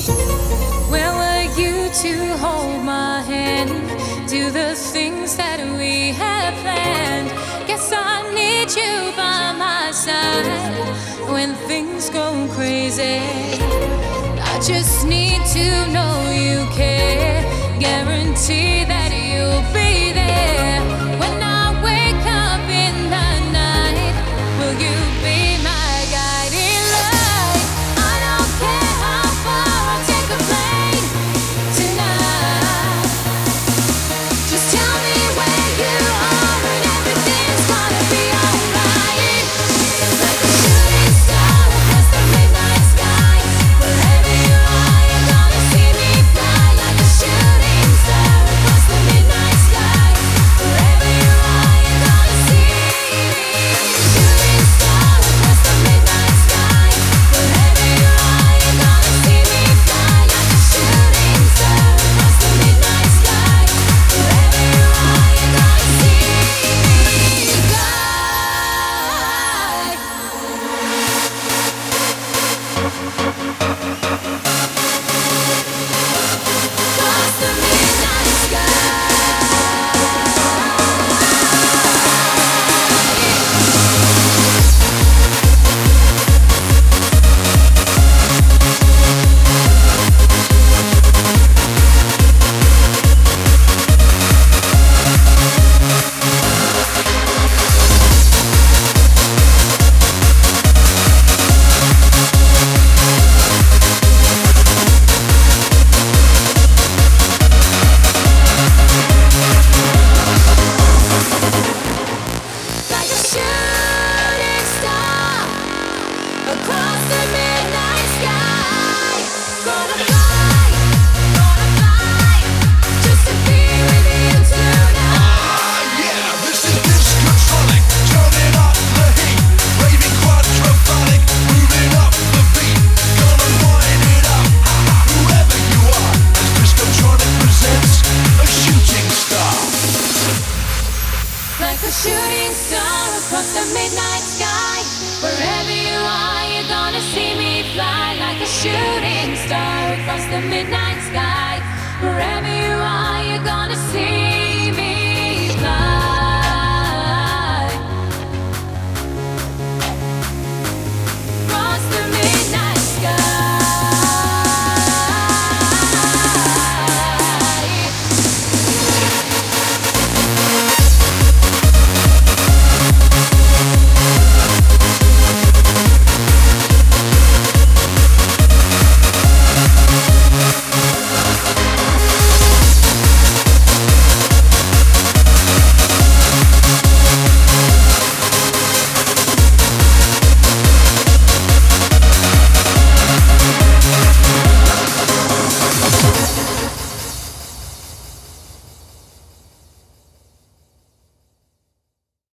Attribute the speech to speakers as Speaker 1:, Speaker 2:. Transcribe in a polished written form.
Speaker 1: Where were you to hold my hand? Do the things that we had planned. Guess I need you by my side when things go crazy. I just need to know you care. Guarantee that you'll be there when I wake up in the night. Will you be my guiding light? I don't care how far I'll take a plane tonight. Just tell me where you are and everything's gonna be alright. Like a shooting star across the midnight sky. Wherever you are, you're gonna see me fly. Like a shooting star across the midnight sky. Wherever you are, you're gonna see me. Shooting star across the midnight sky. Wherever you are, you're gonna see me fly. Like a shooting star across the midnight sky. Wherever you are, you're gonna see me fly. Across the midnight sky. Like a shooting star across the midnight sky. Gonna fly, just to be with you tonight.
Speaker 2: Yeah, this is Discotronic, turning up the heat, raving quadrophonic, moving up the beat, gonna wind it up, whoever you are, as Discotronic presents a shooting star.
Speaker 1: Like a shooting star across the midnight sky. Wherever you are, you're gonna see me fly. Like a shooting star across the midnight sky. Wherever you are, you're gonna see